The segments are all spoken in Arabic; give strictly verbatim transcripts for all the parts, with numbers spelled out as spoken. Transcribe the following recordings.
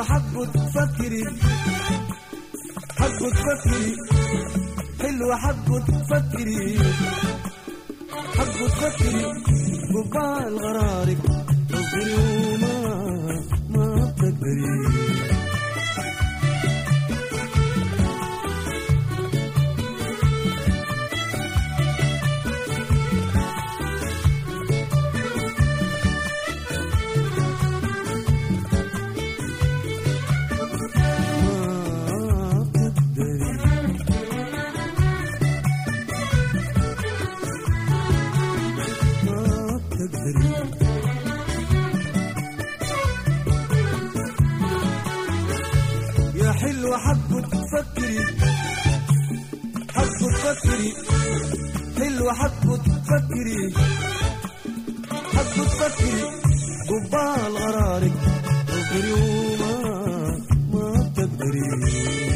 حلوة حبه تفكري حبه تفكري حلوة حبه تفكري حبه تفكري قبال غرارك تصبري وما ما بتقدري. يا حلوة حبه تفكري حبه تفكري حلوة حبه تفكري حبه تفكري قبال غرارك تصبري وما ما بتقدري.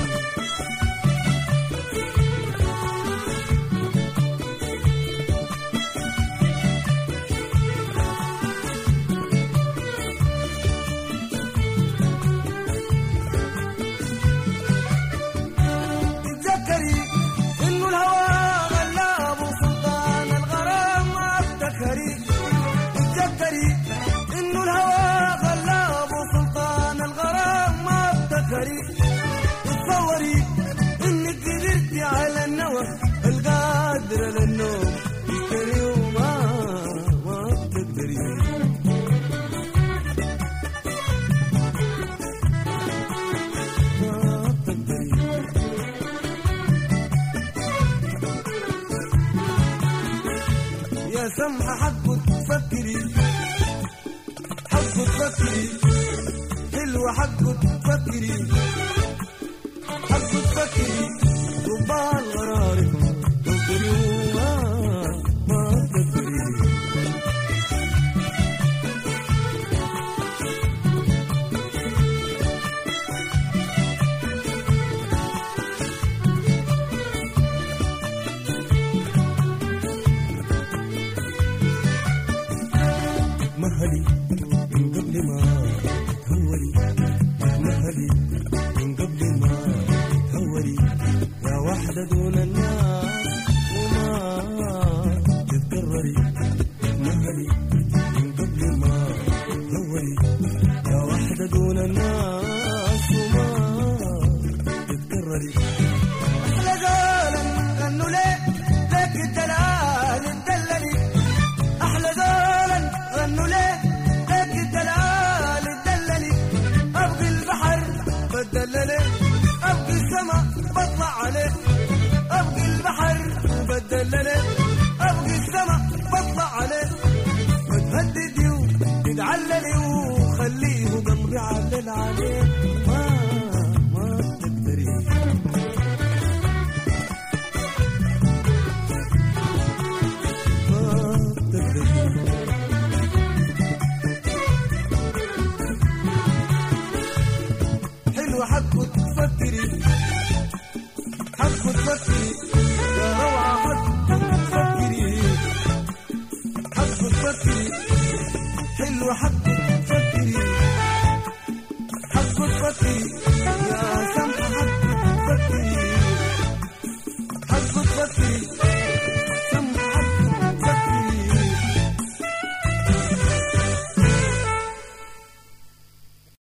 تصوري انك قدرتي على النوى القادرة للنوم تقدري وما ما بتقدري. ما بتقدري يا سمحة حبه تفكري حبه تفكري حلوة حبه تفكري حبه تفكري قبال غرارك تصبري وما ما تقدري. مهلي من قبل ما تهوري مهلي من قبل ما تهوري يا وحدة دون الناس وما تتكرري. مهلي من قبل ما تهوري يا وحدة دون الناس وما تتكرري. أحلى زولا غنوا ليه لك الدلال الدللي أحلى زولا غنوا ليه لك الدلال الدللي. أبقي البحر بدللي أبقي السما بطلع عليه أبقي البحر بدللي أبقي السما بطلع عليه. بتهددي وتتعللي وخليه قلبي علل عليه ما ما تقدري. ما تقدري حلوة حبه تفكري حبه تفكري يا روعة حبه تفكري حبه تفكري حلوة حبه